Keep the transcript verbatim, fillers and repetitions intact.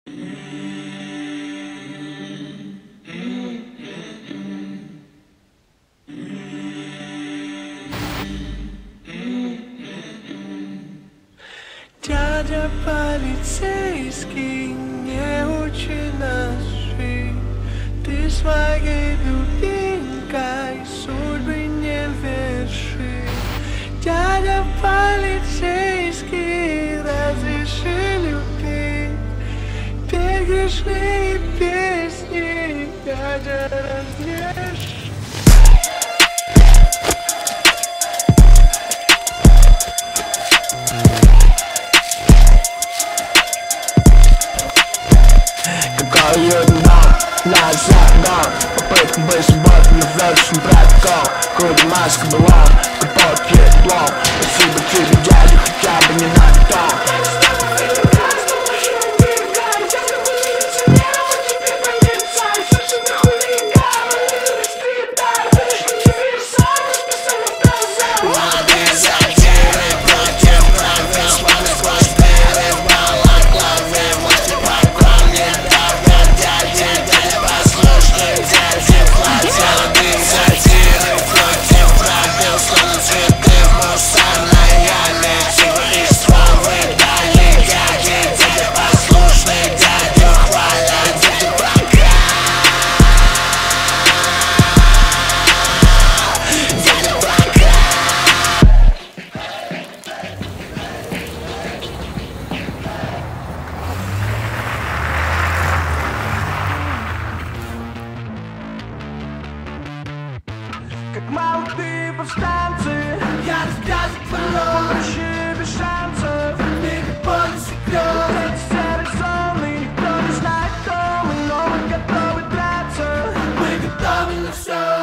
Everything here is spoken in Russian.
Дядя полицейский, не учи нас жить. Ты своей дубинкой судьбы не верши. Дядя полицейский, разреши любить. Пей грешные песни, дядя, разреши. Наш загон, попытка быть свободным, вершим братком. Куда маска была, капот еблом. Спасибо тебе, дядя, хотя бы не на бетон. Как молодые повстанцы, я рассказываю прочие без шансов. Бегать по лесу крёт, эти серые зоны, никто не знает, кто мы, но мы готовы драться. Мы готовы на всё.